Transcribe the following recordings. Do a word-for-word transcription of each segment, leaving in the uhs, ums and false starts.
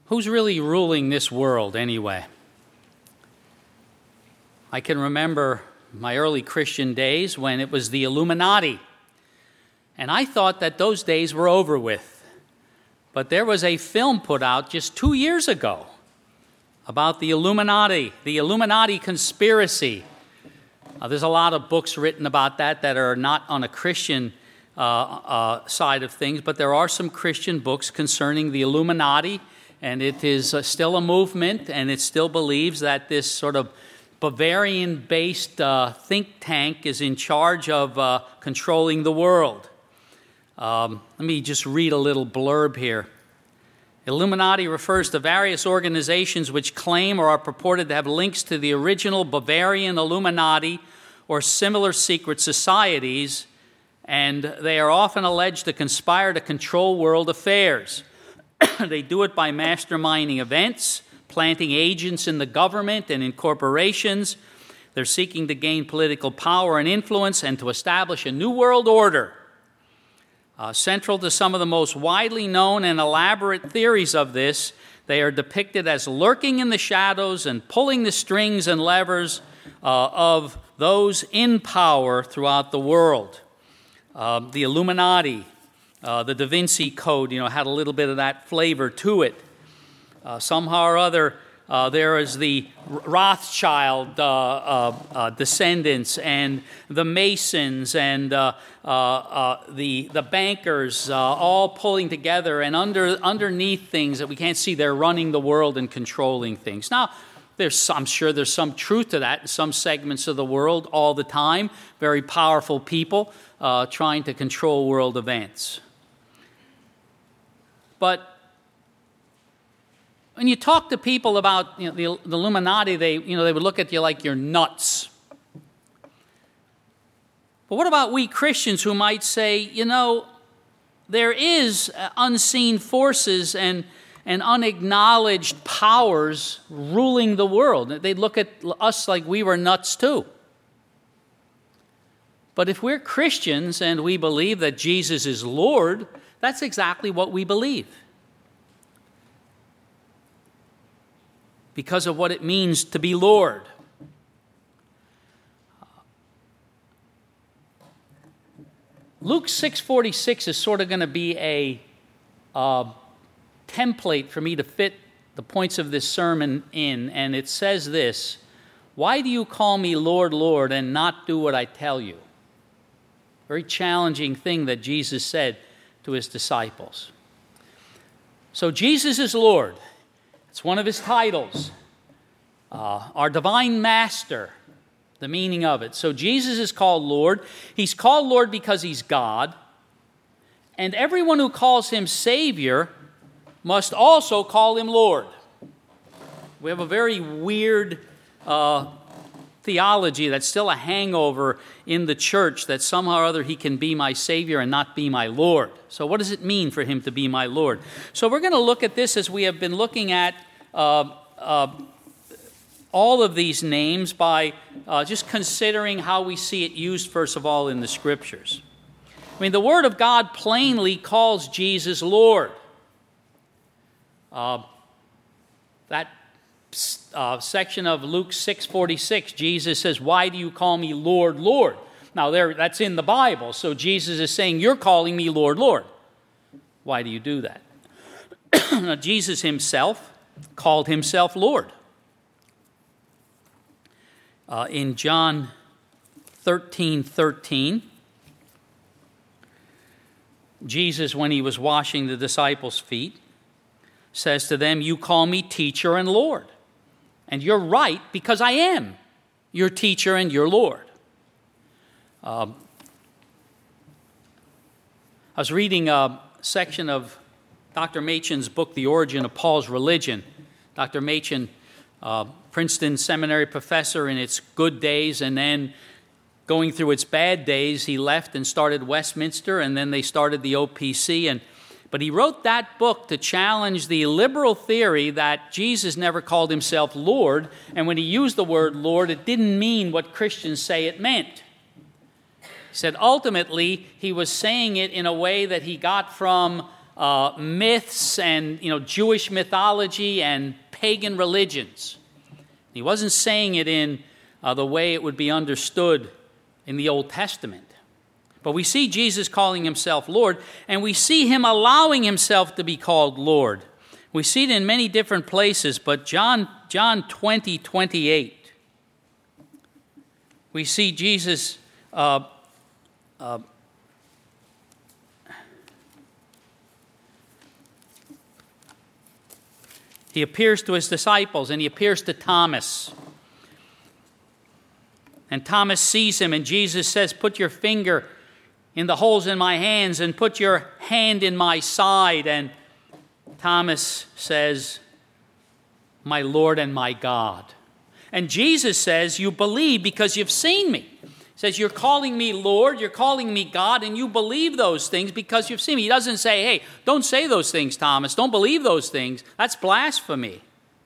Who's really ruling this world anyway? I can remember my early Christian days when it was the Illuminati. And I thought that those days were over with. But there was a film put out just two years ago about the Illuminati, the Illuminati conspiracy. Uh, there's a lot of books written about that that are not on a Christian uh, uh, side of things, but there are some Christian books concerning the Illuminati, and it is uh, still a movement, and it still believes that this sort of Bavarian-based uh, think tank is in charge of uh, controlling the world. Um, let me just read a little blurb here. Illuminati refers to various organizations which claim or are purported to have links to the original Bavarian Illuminati or similar secret societies, and they are often alleged to conspire to control world affairs. They do it by masterminding events, planting agents in the government and in corporations. They're seeking to gain political power and influence and to establish a new world order. Uh, central to some of the most widely known and elaborate theories of this, they are depicted as lurking in the shadows and pulling the strings and levers uh, of those in power throughout the world. Uh, the Illuminati, uh, the Da Vinci Code, you know, had a little bit of that flavor to it. Uh, somehow or other, uh, there is the Rothschild uh, uh, uh, descendants and the Masons and uh, uh, uh, the the bankers uh, all pulling together, and under underneath things that we can't see, they're running the world and controlling things. Now, there's some, I'm sure there's some truth to that in some segments of the world all the time. Very powerful people uh, trying to control world events. But when you talk to people about, you know, the, the Illuminati, they, you know, they would look at you like you're nuts. But what about we Christians who might say, you know, there is unseen forces and, and unacknowledged powers ruling the world? They'd look at us like we were nuts too. But if we're Christians and we believe that Jesus is Lord, that's exactly what we believe. Because of what it means to be Lord. Luke six forty-six is sort of going to be a uh, template for me to fit the points of this sermon in, and it says this: "Why do you call me Lord, Lord, and not do what I tell you?" Very challenging thing that Jesus said to his disciples. So Jesus is Lord. It's one of his titles. Uh, our divine master, the meaning of it. So Jesus is called Lord. He's called Lord because he's God. And everyone who calls him Savior must also call him Lord. We have a very weird uh, theology that's still a hangover in the church, that somehow or other he can be my Savior and not be my Lord. So what does it mean for him to be my Lord? So we're going to look at this as we have been looking at uh, uh, all of these names by uh, just considering how we see it used, first of all, in the Scriptures. I mean, the Word of God plainly calls Jesus Lord. Uh, that uh, section of Luke six forty-six, Jesus says, "Why do you call me Lord, Lord?" Now, there, that's in the Bible, so Jesus is saying, "You're calling me Lord, Lord." Why do you do that? Now, Jesus himself called himself Lord. Uh, in John thirteen thirteen, Jesus, when he was washing the disciples' feet, says to them, "You call me teacher and Lord. And you're right, because I am your teacher and your Lord." Um, I was reading a section of Doctor Machen's book, The Origin of Paul's Religion. Doctor Machen, uh, Princeton Seminary professor in its good days, and then going through its bad days, he left and started Westminster, and then they started the O P C. And But he wrote that book to challenge the liberal theory that Jesus never called himself Lord, and when he used the word Lord, it didn't mean what Christians say it meant. He said ultimately he was saying it in a way that he got from uh, myths and, you know, Jewish mythology and pagan religions. He wasn't saying it in uh, the way it would be understood in the Old Testament. But we see Jesus calling himself Lord, and we see him allowing himself to be called Lord. We see it in many different places, but John, John twenty, twenty-eight, we see Jesus uh, uh, he appears to his disciples, and he appears to Thomas. And Thomas sees him, and Jesus says, "Put your finger in the holes in my hands and put your hand in my side." And Thomas says, "My Lord and my God." And Jesus says, "You believe because you've seen me." He says, "You're calling me Lord, you're calling me God, and you believe those things because you've seen me." He doesn't say, "Hey, don't say those things, Thomas. Don't believe those things. That's blasphemy."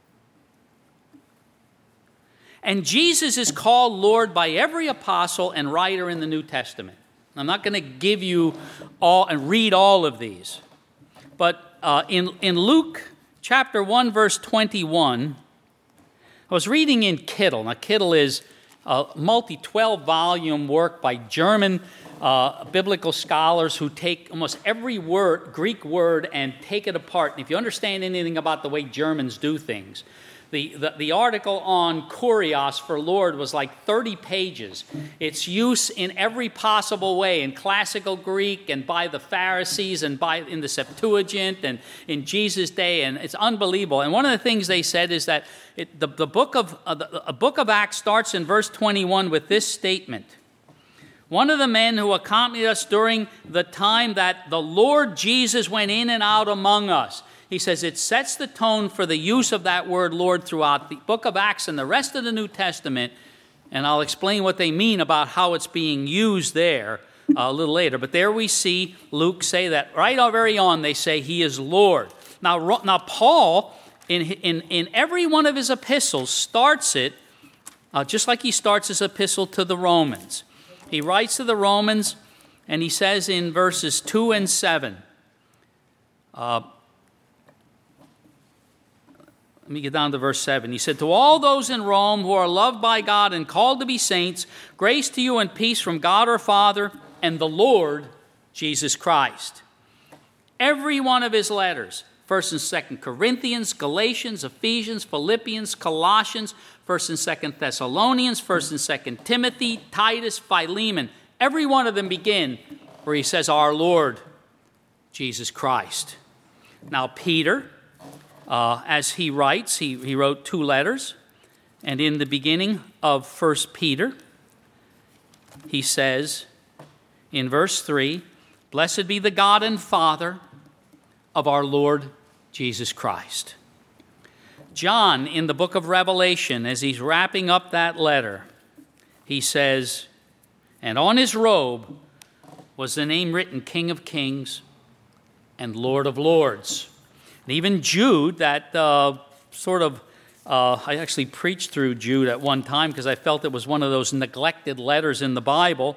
And Jesus is called Lord by every apostle and writer in the New Testament. I'm not going to give you all and read all of these. But uh, in, in Luke chapter one, verse twenty-one, I was reading in Kittel. Now, Kittel is a multi twelve volume work by German uh, biblical scholars who take almost every word, Greek word, and take it apart. And if you understand anything about the way Germans do things, The, the, the article on kurios for Lord was like thirty pages. Its use in every possible way, in classical Greek and by the Pharisees and by in the Septuagint and in Jesus' day, and it's unbelievable. And one of the things they said is that it, the, the, book of, uh, the a book of Acts starts in verse twenty-one with this statement: "One of the men who accompanied us during the time that the Lord Jesus went in and out among us." He says it sets the tone for the use of that word Lord throughout the book of Acts and the rest of the New Testament. And I'll explain what they mean about how it's being used there uh, a little later. But there we see Luke say that right very on. They say he is Lord. Now, now Paul, in, in, in every one of his epistles, starts it uh, just like he starts his epistle to the Romans. He writes to the Romans, and he says in verses two and seven, uh, Let me get down to verse seven. He said, "To all those in Rome who are loved by God and called to be saints, grace to you and peace from God our Father and the Lord Jesus Christ." Every one of his letters, First and Second Corinthians, Galatians, Ephesians, Philippians, Colossians, First and Second Thessalonians, First and Second Timothy, Titus, Philemon, every one of them begin where he says, "Our Lord Jesus Christ." Now, Peter, Uh, as he writes, he, he wrote two letters, and in the beginning of First Peter, he says in verse three, "Blessed be the God and Father of our Lord Jesus Christ." John, in the book of Revelation, as he's wrapping up that letter, he says, "And on his robe was the name written, King of Kings and Lord of Lords." And even Jude, that uh, sort of, uh, I actually preached through Jude at one time because I felt it was one of those neglected letters in the Bible.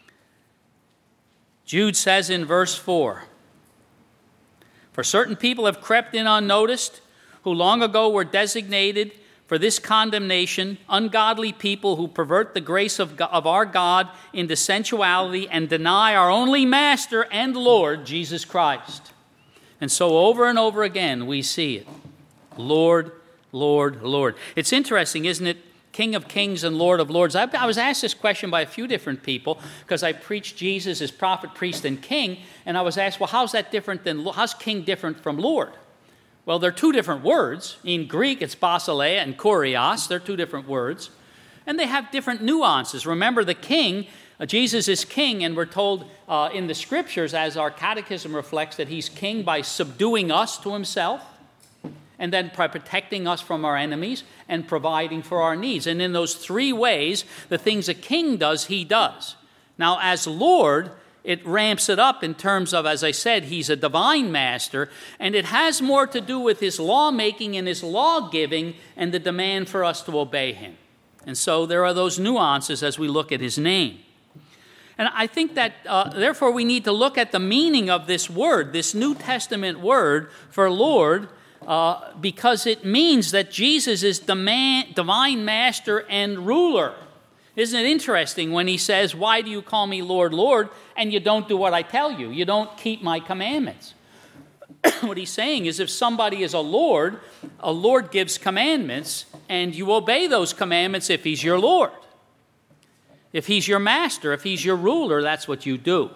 Jude says in verse four, "For certain people have crept in unnoticed, who long ago were designated for this condemnation, ungodly people who pervert the grace of, God, of our God into sensuality and deny our only Master and Lord, Jesus Christ." And so over and over again we see it. Lord, Lord, Lord. It's interesting, isn't it? King of Kings and Lord of Lords. I, I was asked this question by a few different people because I preached Jesus as prophet, priest, and king. And I was asked, well, how's that different than, how's king different from Lord? Well, they're two different words. In Greek, it's basileia and kurios. They're two different words. And they have different nuances. Remember, the king, uh, Jesus is king, and we're told uh, in the scriptures, as our catechism reflects, that he's king by subduing us to himself, and then by protecting us from our enemies and providing for our needs. And in those three ways, the things a king does, he does. Now, as Lord, it ramps it up in terms of, as I said, he's a divine master, and it has more to do with his lawmaking and his law-giving and the demand for us to obey him. And so there are those nuances as we look at his name. And I think that, uh, therefore, we need to look at the meaning of this word, this New Testament word for Lord, uh, because it means that Jesus is the man, divine master and ruler. Isn't it interesting when he says, why do you call me Lord, Lord, and you don't do what I tell you? You don't keep my commandments. What he's saying is if somebody is a Lord, a Lord gives commandments, and you obey those commandments if he's your Lord. If he's your master, if he's your ruler, that's what you do.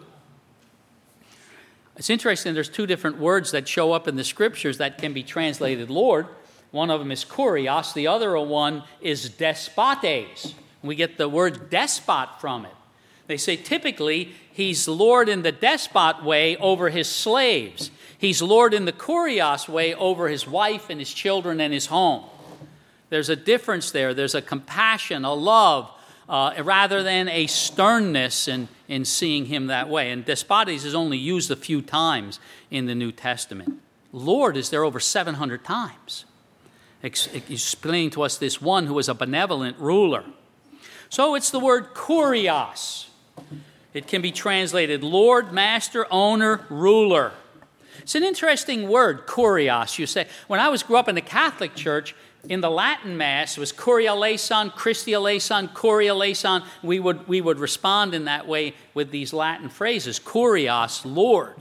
It's interesting, there's two different words that show up in the scriptures that can be translated Lord. One of them is kurios, the other one is despotes. We get the word despot from it. They say typically he's Lord in the despot way over his slaves. He's Lord in the kurios way over his wife and his children and his home. There's a difference there. There's a compassion, a love, uh, rather than a sternness in, in seeing him that way. And despotes is only used a few times in the New Testament. Lord is there over seven hundred times, ex- explaining to us this one who is a benevolent ruler. So it's the word kurios. It can be translated Lord, master, owner, ruler. It's an interesting word, kurios. You say, when I was grew up in the Catholic Church, in the Latin Mass, it was Kuria eleison, Christi eleison, Kuria eleison. We would, we would respond in that way with these Latin phrases, kurios, Lord.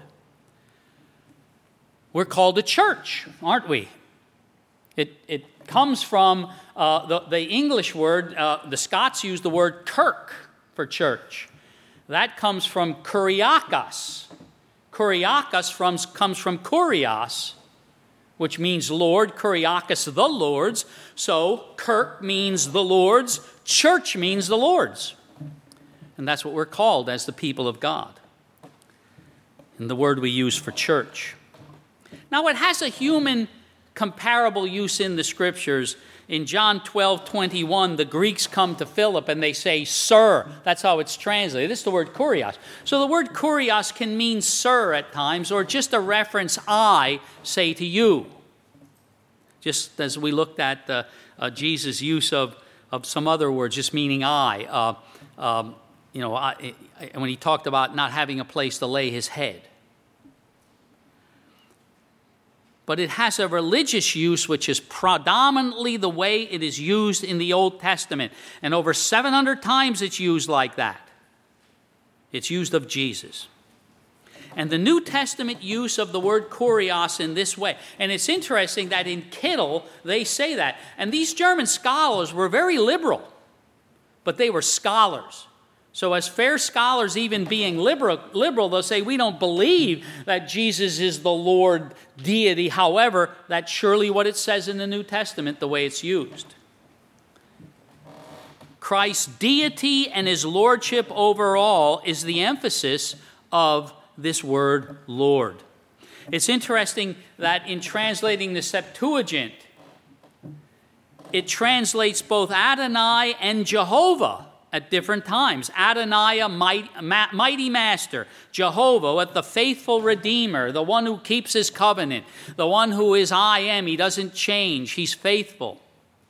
We're called a church, aren't we? It, it comes from uh, the, the English word, uh, the Scots use the word kirk for church. That comes from kuriakos. Kuriakos from, comes from kurios, which means Lord, kuriakos, the Lord's. So kirk means the Lord's, church means the Lord's. And that's what we're called as the people of God. And the word we use for church. Now it has a human comparable use in the scriptures. In John twelve twenty-one, the Greeks come to Philip and they say, sir. That's how it's translated. This is the word kurios. So the word kurios can mean sir at times, or just a reference, I say to you. Just as we looked at uh, uh, Jesus' use of, of some other words, just meaning I. Uh, um, you know, I, I, when he talked about not having a place to lay his head. But it has a religious use which is predominantly the way it is used in the Old Testament. And over seven hundred times it's used like that. It's used of Jesus. And the New Testament use of the word kurios in this way. And it's interesting that in Kittel they say that. And these German scholars were very liberal, but they were scholars. So as fair scholars, even being liberal, liberal, they'll say, we don't believe that Jesus is the Lord deity. However, that's surely what it says in the New Testament, the way it's used. Christ's deity and his lordship over all is the emphasis of this word Lord. It's interesting that in translating the Septuagint, it translates both Adonai and Jehovah at different times. Adonai, mighty, mighty master. Jehovah, the faithful redeemer, the one who keeps his covenant, the one who is I am. He doesn't change. He's faithful.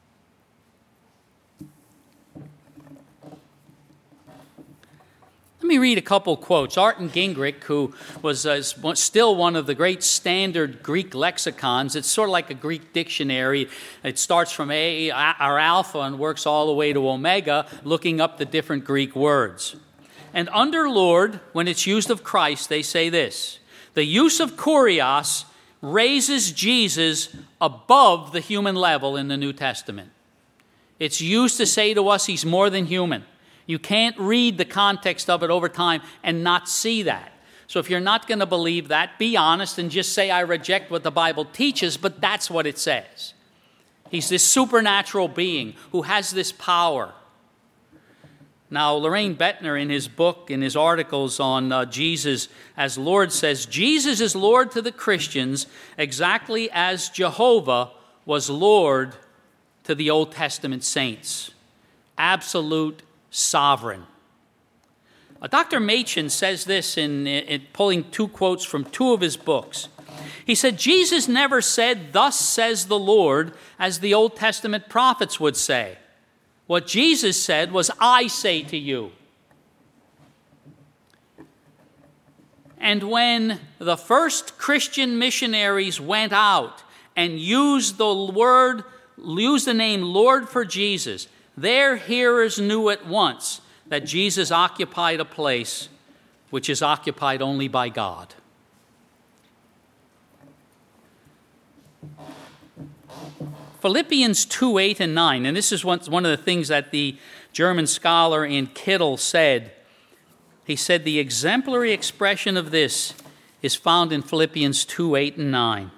Let me read a couple quotes. Arton Gingrich, who was uh, still one of the great standard Greek lexicons, it's sort of like a Greek dictionary. It starts from A, or Alpha, and works all the way to Omega, looking up the different Greek words. And under Lord, when it's used of Christ, they say this: the use of kurios raises Jesus above the human level in the New Testament. It's used to say to us he's more than human. You can't read the context of it over time and not see that. So if you're not going to believe that, be honest and just say, I reject what the Bible teaches, but that's what it says. He's this supernatural being who has this power. Now, Loraine Bettner, in his book, in his articles on uh, Jesus as Lord, says, Jesus is Lord to the Christians exactly as Jehovah was Lord to the Old Testament saints. Absolute sovereign. Uh, Doctor Machen says this in, in pulling two quotes from two of his books. He said, Jesus never said, thus says the Lord, as the Old Testament prophets would say. What Jesus said was, I say to you. And when the first Christian missionaries went out and used the word, used the name Lord for Jesus, their hearers knew at once that Jesus occupied a place which is occupied only by God. Philippians two, eight, and nine, and this is one, one of the things that the German scholar in Kittel said. He said the exemplary expression of this is found in Philippians two, eight, and nine.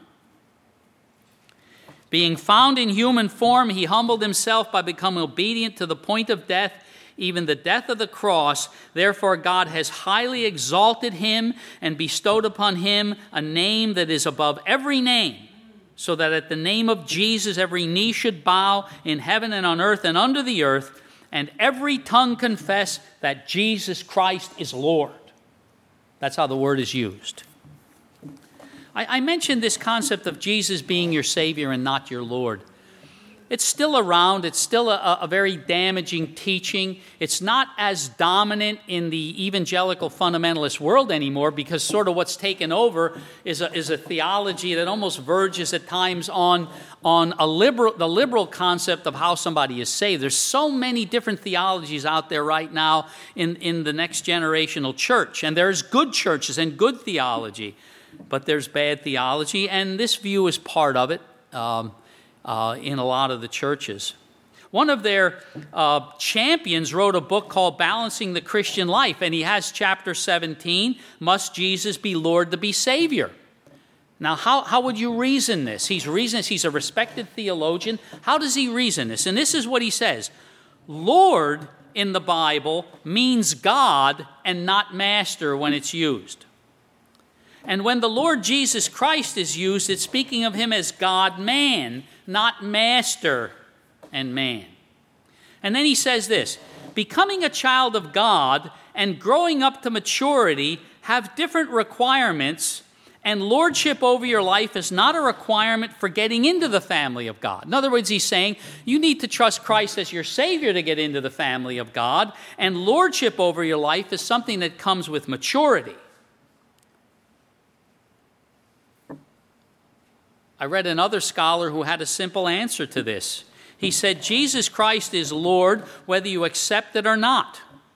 Being found in human form, he humbled himself by becoming obedient to the point of death, even the death of the cross. Therefore God has highly exalted him and bestowed upon him a name that is above every name, so that at the name of Jesus every knee should bow in heaven and on earth and under the earth, and every tongue confess that Jesus Christ is Lord. That's how the word is used. I, I mentioned this concept of Jesus being your Savior and not your Lord. It's still around. It's still a, a very damaging teaching. It's not as dominant in the evangelical fundamentalist world anymore, because sort of what's taken over is a, is a theology that almost verges at times on, on a liberal, the liberal concept of how somebody is saved. There's so many different theologies out there right now in, in the next generational church. And there's good churches and good theology, but there's bad theology, and this view is part of it. Um, Uh, in a lot of the churches. One of their uh, champions wrote a book called Balancing the Christian Life, and he has chapter seventeen, Must Jesus Be Lord to Be Savior? Now, how, how would you reason this? He's reason He's a respected theologian. How does he reason this? And this is what he says. Lord in the Bible means God and not master when it's used. And when the Lord Jesus Christ is used, it's speaking of him as God-man, not master and man. And then he says this, becoming a child of God and growing up to maturity have different requirements, and lordship over your life is not a requirement for getting into the family of God. In other words, he's saying you need to trust Christ as your Savior to get into the family of God, and lordship over your life is something that comes with maturity. I read another scholar who had a simple answer to this. He said, Jesus Christ is Lord whether you accept it or not.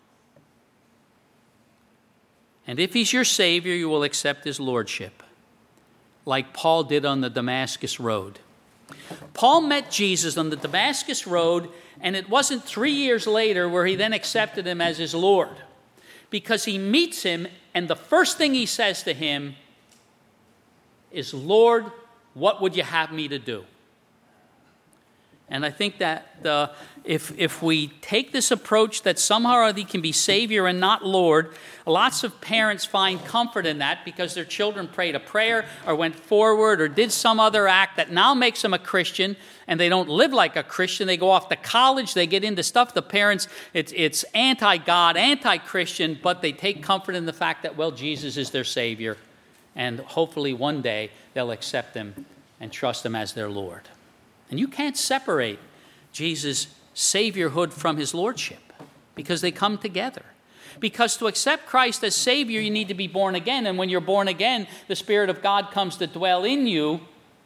And if he's your Savior, you will accept his lordship, like Paul did on the Damascus Road. Paul met Jesus on the Damascus Road, and it wasn't three years later where he then accepted him as his Lord, because he meets him, and the first thing he says to him is, Lord, what would you have me to do? And I think that uh, if, if we take this approach that somehow or other he can be Savior and not Lord, lots of parents find comfort in that because their children prayed a prayer or went forward or did some other act that now makes them a Christian, and they don't live like a Christian. They go off to college, they get into stuff. The parents, it's, it's anti-God, anti-Christian, but they take comfort in the fact that, well, Jesus is their Savior. And hopefully one day they'll accept him and trust him as their Lord. And you can't separate Jesus' saviorhood from his lordship, because they come together. Because to accept Christ as Savior, you need to be born again. And when you're born again, the Spirit of God comes to dwell in you.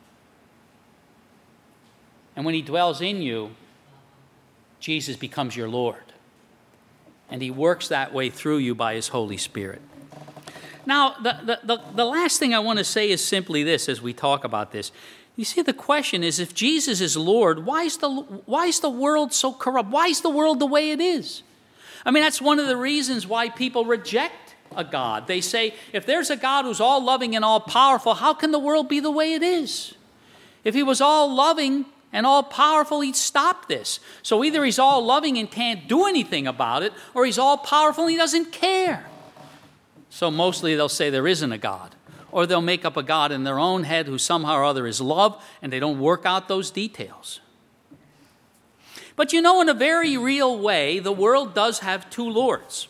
And when he dwells in you, Jesus becomes your Lord. And he works that way through you by his Holy Spirit. Now, the, the, the, the last thing I want to say is simply this as we talk about this. You see, the question is, if Jesus is Lord, why is the, why is the world so corrupt? Why is the world the way it is? I mean, that's one of the reasons why people reject a God. They say, if there's a God who's all loving and all powerful, how can the world be the way it is? If he was all loving and all powerful, he'd stop this. So either he's all loving and can't do anything about it, or he's all powerful and he doesn't care. So mostly they'll say there isn't a God. Or they'll make up a God in their own head who somehow or other is love, and they don't work out those details. But you know, in a very real way, the world does have two lords.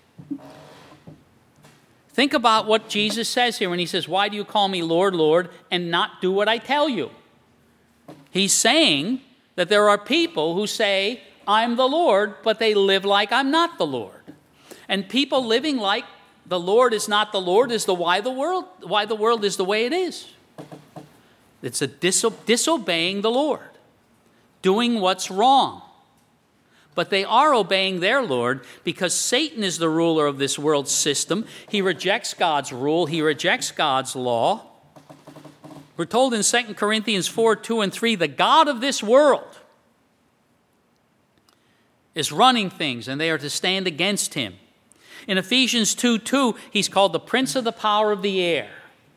Think about what Jesus says here when he says, why do you call me Lord, Lord, and not do what I tell you? He's saying that there are people who say, I'm the Lord, but they live like I'm not the Lord. And people living like the Lord is not the Lord is the why the world, why the world is the way it is. It's a diso- disobeying the Lord, doing what's wrong. But they are obeying their Lord because Satan is the ruler of this world system. He rejects God's rule. He rejects God's law. We're told in Second Corinthians four, two and three, the God of this world is running things, and they are to stand against him. In Ephesians two, two, he's called the prince of the power of the air.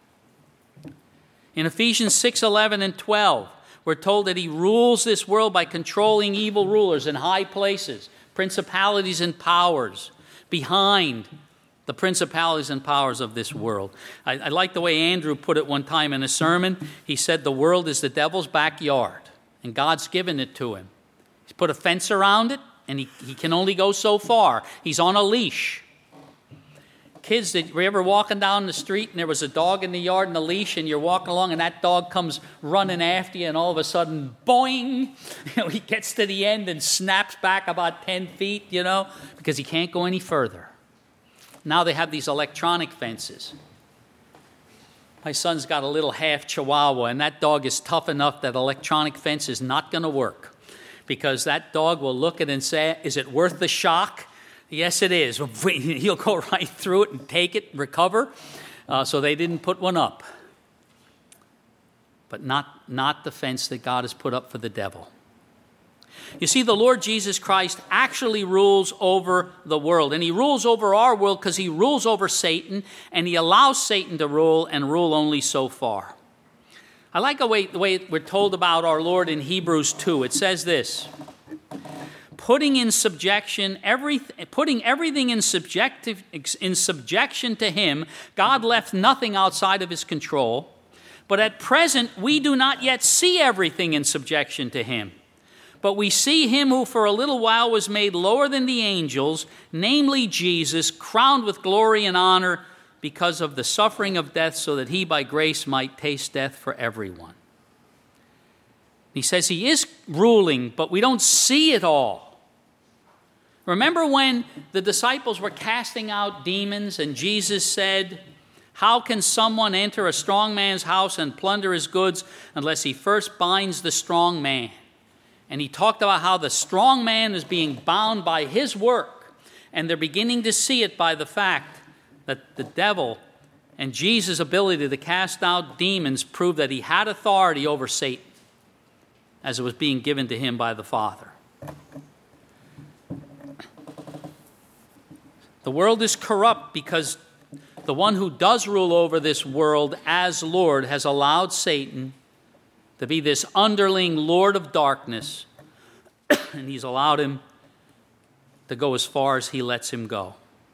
In Ephesians six, eleven and twelve, we're told that he rules this world by controlling evil rulers in high places, principalities and powers behind the principalities and powers of this world. I, I like the way Andrew put it one time in a sermon. He said the world is the devil's backyard, and God's given it to him. He's put a fence around it, and he, he can only go so far. He's on a leash. Kids, did you ever walking down the street and there was a dog in the yard and a leash, and you're walking along and that dog comes running after you, and all of a sudden, boing, you know, he gets to the end and snaps back about ten feet, you know, because he can't go any further. Now they have these electronic fences. My son's got a little half Chihuahua, and that dog is tough enough that electronic fence is not going to work, because that dog will look at it and say, is it worth the shock? Yes, it is. He'll go right through it and take it, recover. Uh, so they didn't put one up. But not, not the fence that God has put up for the devil. You see, the Lord Jesus Christ actually rules over the world. And he rules over our world because he rules over Satan, and he allows Satan to rule and rule only so far. I like the way, the way we're told about our Lord in Hebrews two. It says this: Putting in subjection every, putting everything in subjective in subjection to him, God left nothing outside of his control. But at present, we do not yet see everything in subjection to him. But we see him who for a little while was made lower than the angels, namely Jesus, crowned with glory and honor because of the suffering of death, so that he by grace might taste death for everyone. He says he is ruling, but we don't see it all. Remember when the disciples were casting out demons and Jesus said, how can someone enter a strong man's house and plunder his goods unless he first binds the strong man? And he talked about how the strong man is being bound by his work, and they're beginning to see it by the fact that the devil and Jesus' ability to cast out demons proved that he had authority over Satan as it was being given to him by the Father. The world is corrupt because the one who does rule over this world as Lord has allowed Satan to be this underling Lord of darkness, and he's allowed him to go as far as he lets him go.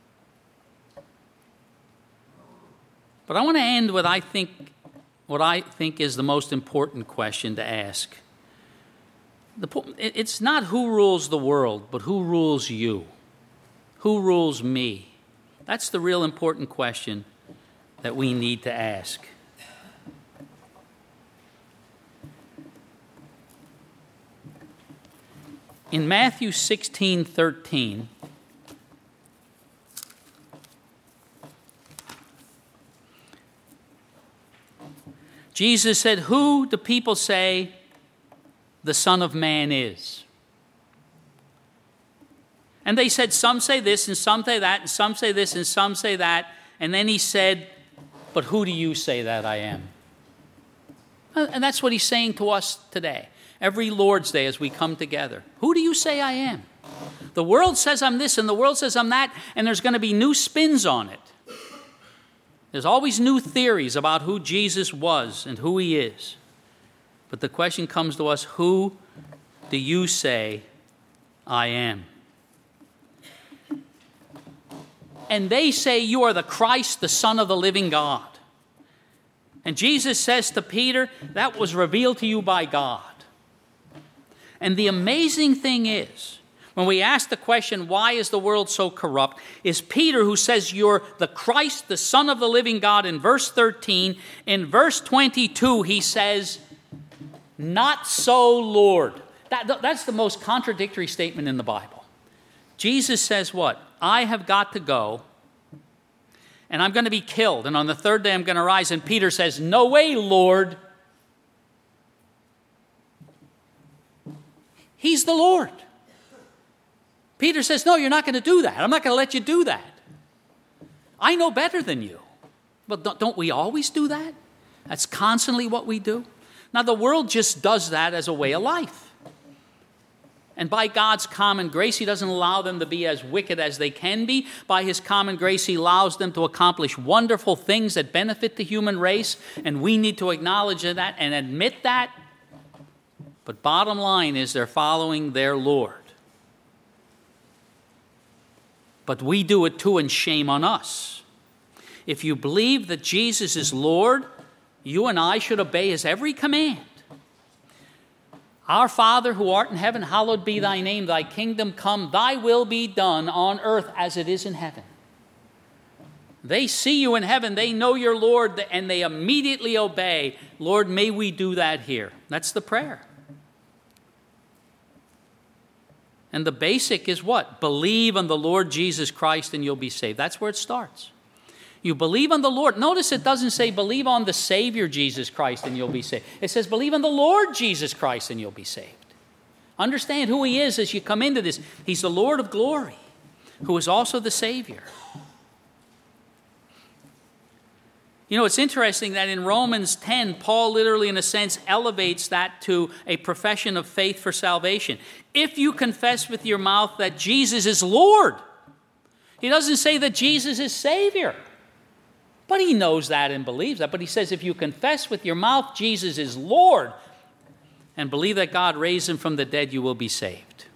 But I want to end with I think what I think is the most important question to ask. The, it's not who rules the world, but who rules you? Who rules me? That's the real important question that we need to ask. In Matthew sixteen thirteen, Jesus said, who do people say the Son of Man is? And they said, some say this, and some say that, and some say this, and some say that. And then he said, but who do you say that I am? And that's what he's saying to us today. Every Lord's Day as we come together. Who do you say I am? The world says I'm this, and the world says I'm that, and there's going to be new spins on it. There's always new theories about who Jesus was and who he is. But the question comes to us, who do you say I am? And they say you are the Christ, the Son of the living God. And Jesus says to Peter, that was revealed to you by God. And the amazing thing is, when we ask the question, why is the world so corrupt, is Peter who says you're the Christ, the Son of the living God in verse thirteen. In verse twenty-two, he says, not so, Lord. That, that's the most contradictory statement in the Bible. Jesus says what? I have got to go, and I'm going to be killed, and on the third day I'm going to rise. And Peter says, no way, Lord. He's the Lord. Peter says, no, you're not going to do that. I'm not going to let you do that. I know better than you. But don't, don't we always do that? That's constantly what we do. Now, the world just does that as a way of life. And by God's common grace, he doesn't allow them to be as wicked as they can be. By his common grace, he allows them to accomplish wonderful things that benefit the human race. And we need to acknowledge that and admit that. But bottom line is they're following their Lord. But we do it too, and shame on us. If you believe that Jesus is Lord, you and I should obey his every command. Our Father who art in heaven, hallowed be thy name. Thy kingdom come, thy will be done on earth as it is in heaven. They see you in heaven, they know your Lord, and they immediately obey. Lord, may we do that here. That's the prayer. And the basic is what? Believe on the Lord Jesus Christ and you'll be saved. That's where it starts. You believe on the Lord. Notice it doesn't say believe on the Savior Jesus Christ and you'll be saved. It says believe on the Lord Jesus Christ and you'll be saved. Understand who he is as you come into this. He's the Lord of glory, who is also the Savior. You know, it's interesting that in Romans ten, Paul literally, in a sense, elevates that to a profession of faith for salvation. If you confess with your mouth that Jesus is Lord, he doesn't say that Jesus is Savior. But he knows that and believes that. But he says if you confess with your mouth Jesus is Lord and believe that God raised him from the dead, you will be saved.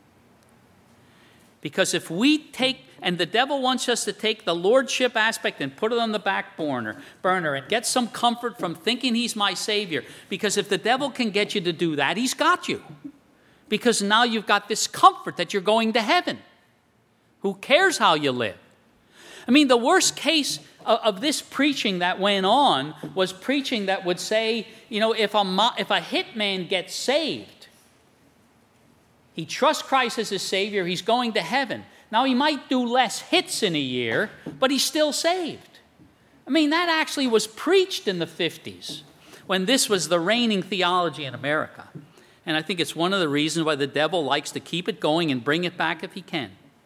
Because if we take, and the devil wants us to take the lordship aspect and put it on the back burner, burner and get some comfort from thinking he's my Savior. Because if the devil can get you to do that, he's got you. Because now you've got this comfort that you're going to heaven. Who cares how you live? I mean, the worst case of, of this preaching that went on was preaching that would say, you know, if a, if a hitman gets saved, he trusts Christ as his Savior, he's going to heaven. Now, he might do less hits in a year, but he's still saved. I mean, that actually was preached in the fifties when this was the reigning theology in America. And I think it's one of the reasons why the devil likes to keep it going and bring it back if he can.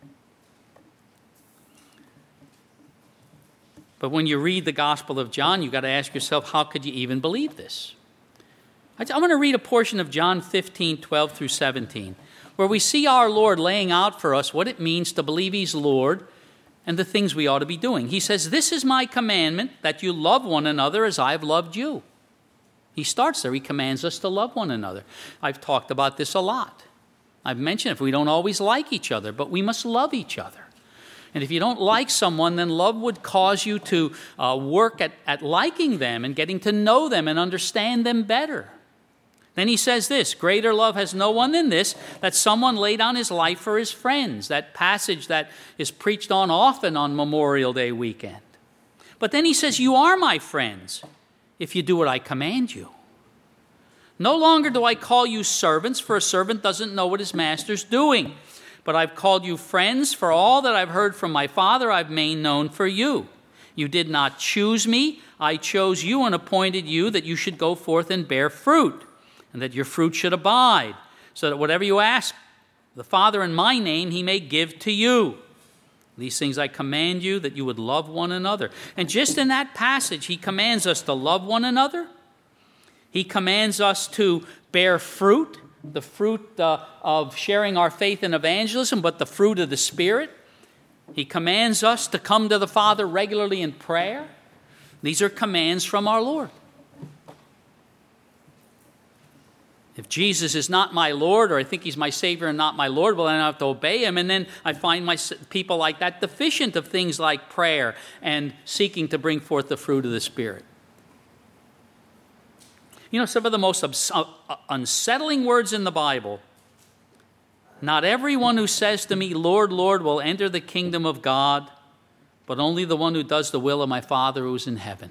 But when you read the Gospel of John, you've got to ask yourself, how could you even believe this? I'm going to read a portion of John fifteen, twelve through seventeen, where we see our Lord laying out for us what it means to believe he's Lord and the things we ought to be doing. He says, this is my commandment, that you love one another as I have loved you. He starts there. He commands us to love one another. I've talked about this a lot. I've mentioned if we don't always like each other, but we must love each other. And if you don't like someone, then love would cause you to uh, work at, at liking them and getting to know them and understand them better. Then he says this, greater love has no one than this, that someone laid down his life for his friends. That passage that is preached on often on Memorial Day weekend. But then he says, you are my friends if you do what I command you. No longer do I call you servants, for a servant doesn't know what his master's doing. But I've called you friends, for all that I've heard from my Father I've made known for you. You did not choose me, I chose you and appointed you that you should go forth and bear fruit, and that your fruit should abide, so that whatever you ask the Father in my name, he may give to you. These things I command you, that you would love one another. And just in that passage, he commands us to love one another. He commands us to bear fruit, the fruit uh, of sharing our faith in evangelism, but the fruit of the Spirit. He commands us to come to the Father regularly in prayer. These are commands from our Lord. If Jesus is not my Lord, or I think he's my Savior and not my Lord, well, then I have to obey him. And then I find my people like that deficient of things like prayer and seeking to bring forth the fruit of the Spirit. You know, some of the most ups- uh, unsettling words in the Bible. Not everyone who says to me, Lord, Lord, will enter the kingdom of God, but only the one who does the will of my Father who is in heaven.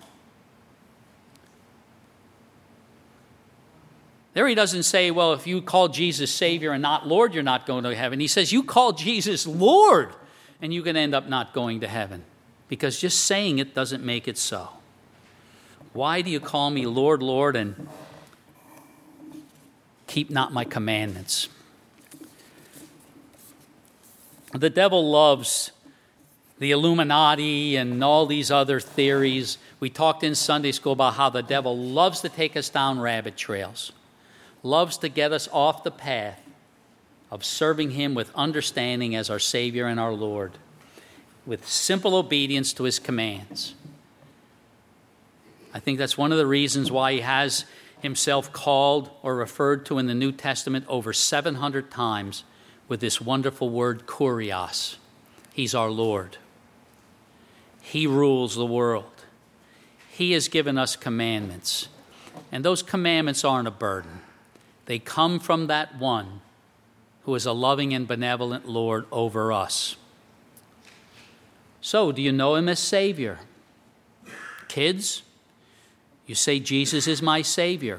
There he doesn't say, well, if you call Jesus Savior and not Lord, you're not going to heaven. He says, you call Jesus Lord, and you can end up not going to heaven. because just saying it doesn't make it so. Why do you call me Lord, Lord, and keep not my commandments? The devil loves the Illuminati and all these other theories. We talked in Sunday school about how the devil loves to take us down rabbit trails, loves to get us off the path of serving him with understanding as our Savior and our Lord, with simple obedience to his commands. I think that's one of the reasons why he has himself called or referred to in the New Testament over seven hundred times with this wonderful word, kurios. He's our Lord. He rules the world. He has given us commandments. And those commandments aren't a burden. They come from that one who is a loving and benevolent Lord over us. So, do you know him as Savior? Kids, you say, Jesus is my Savior.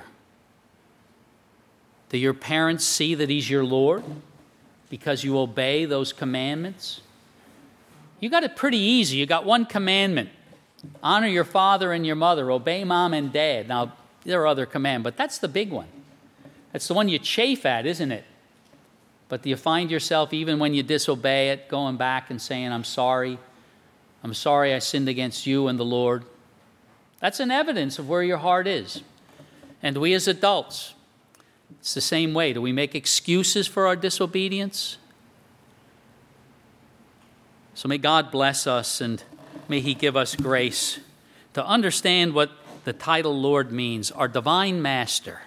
Do your parents see that he's your Lord because you obey those commandments? You got it pretty easy. You got one commandment. Honor your father and your mother. Obey mom and dad. Now, there are other commands, but that's the big one. That's the one you chafe at, isn't it? But do you find yourself, even when you disobey it, going back and saying, I'm sorry. I'm sorry I sinned against you and the Lord. That's an evidence of where your heart is. And we as adults, it's the same way. Do we make excuses for our disobedience? So may God bless us, and may he give us grace to understand what the title Lord means, our divine master.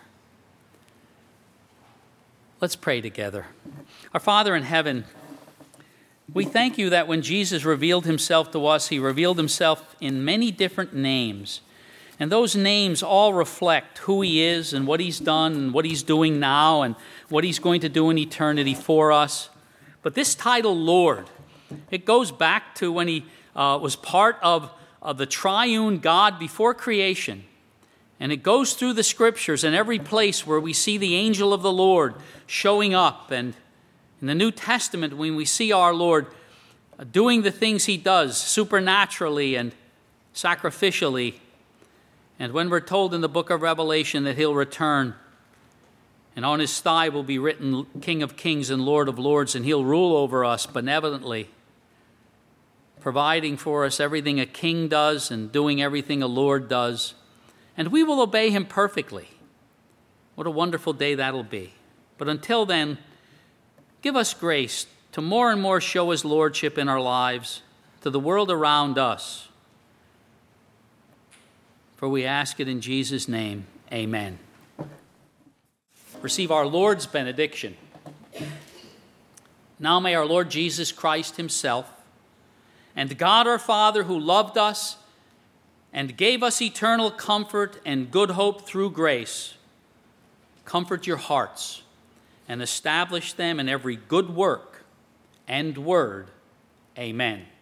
Let's pray together. Our Father in heaven, we thank you that when Jesus revealed himself to us, he revealed himself in many different names. And those names all reflect who he is and what he's done and what he's doing now and what he's going to do in eternity for us. But this title, Lord, it goes back to when he uh, was part of, of the triune God before creation. And it goes through the scriptures and every place where we see the angel of the Lord showing up. And in the New Testament, when we see our Lord doing the things he does supernaturally and sacrificially, and when we're told in the book of Revelation that he'll return, and on his thigh will be written King of Kings and Lord of Lords, and he'll rule over us benevolently, providing for us everything a king does and doing everything a Lord does. And we will obey him perfectly. What a wonderful day that'll be. But until then, give us grace to more and more show his lordship in our lives, to the world around us. For we ask it in Jesus' name, amen. Receive our Lord's benediction. Now may our Lord Jesus Christ himself, and God our Father, who loved us and gave us eternal comfort and good hope through grace, comfort your hearts and establish them in every good work and word. Amen.